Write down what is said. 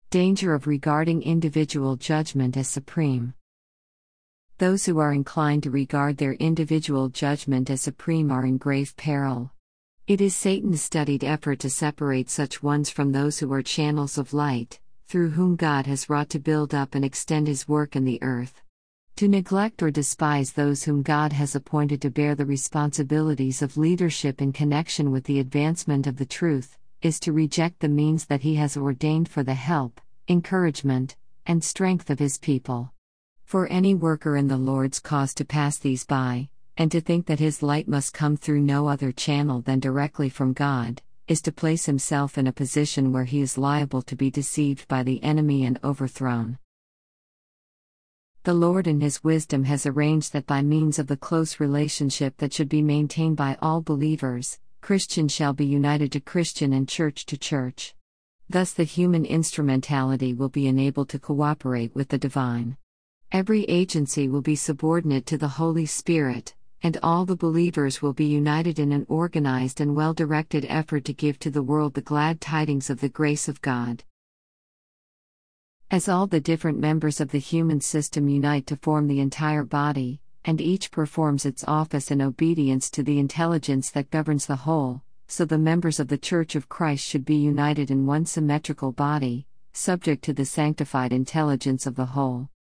Danger of regarding individual judgment as supreme. Those who are inclined to regard their individual judgment as supreme are in grave peril. It is Satan's studied effort to separate such ones from those who are channels of light, through whom God has wrought to build up and extend His work in the earth. To neglect or despise those whom God has appointed to bear the responsibilities of leadership in connection with the advancement of the truth, is to reject the means that He has ordained for the help, encouragement, and strength of His people. For any worker in the Lord's cause to pass these by, and to think that his light must come through no other channel than directly from God, is to place himself in a position where he is liable to be deceived by the enemy and overthrown. The Lord in His wisdom has arranged that by means of the close relationship that should be maintained by all believers, Christian shall be united to Christian and church to church. Thus the human instrumentality will be enabled to cooperate with the divine. Every agency will be subordinate to the Holy Spirit, and all the believers will be united in an organized and well-directed effort to give to the world the glad tidings of the grace of God. As all the different members of the human system unite to form the entire body, and each performs its office in obedience to the intelligence that governs the whole, so the members of the Church of Christ should be united in one symmetrical body, subject to the sanctified intelligence of the whole.